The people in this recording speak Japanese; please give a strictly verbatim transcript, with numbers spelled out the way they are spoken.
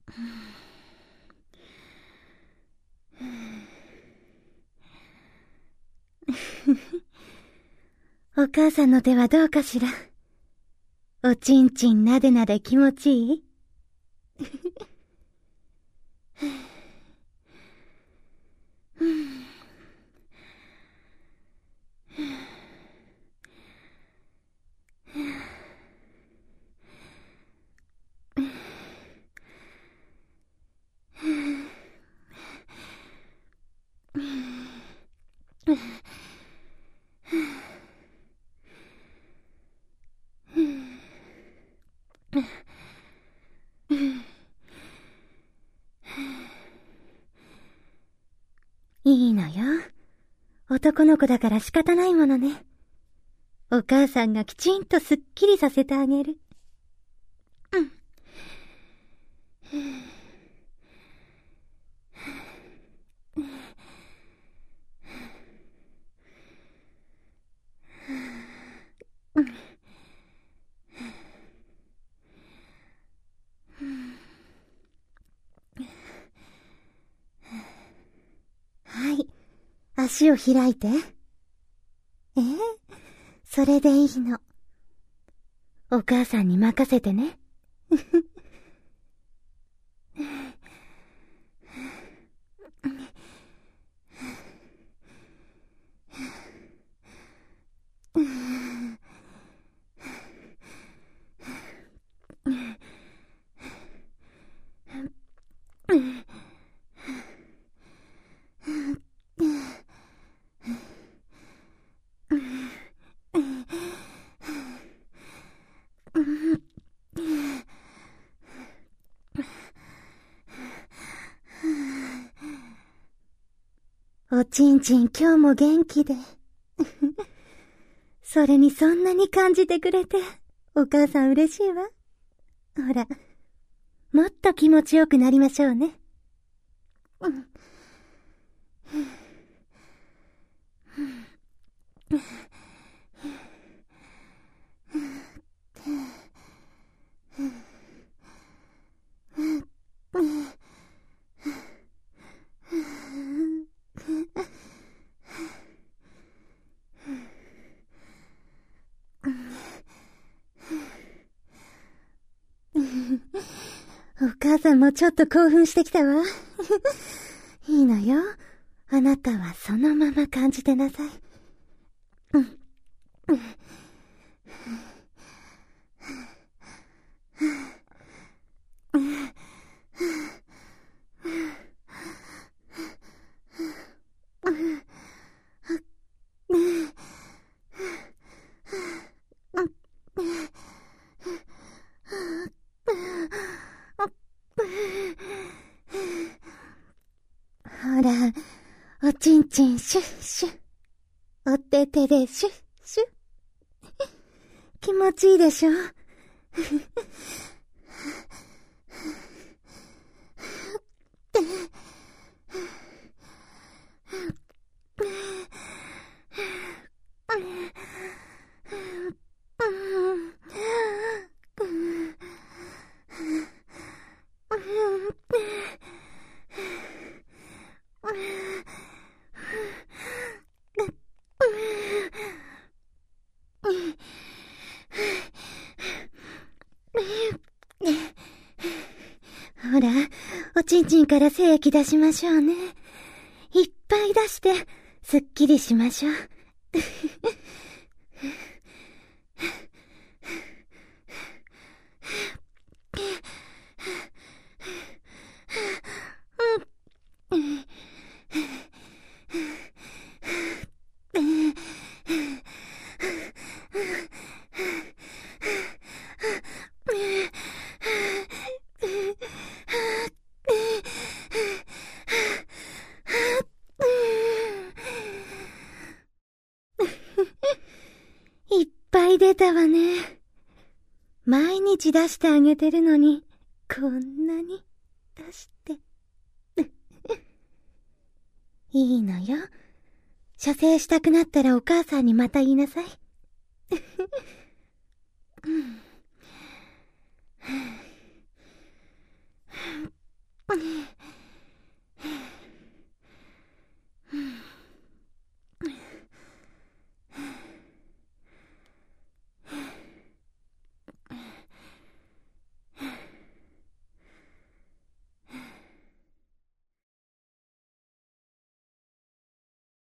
お母さんの手はどうかしら。おちんちんなでなで気持ちいい？いいのよ。男の子だから仕方ないものね。お母さんがきちんとすっきりさせてあげる。うん。はい。足を開いて。ええ、それでいいの。お母さんに任せてね。おちんちん今日も元気で。それにそんなに感じてくれて、お母さん嬉しいわ。ほら、もっと気持ちよくなりましょうね。うん。お母さんもちょっと興奮してきたわ。いいのよ。あなたはそのまま感じてなさい。うん。ほら、おちんちんシュッシュッ。お手手でシュッシュッ。気持ちいいでしょ？ほら、おちんちんから精液出しましょうね。いっぱい出して、すっきりしましょう。いっぱい出たわね。毎日出してあげてるのに、こんなに出して。いいのよ。射精したくなったらお母さんにまた言いなさい。うん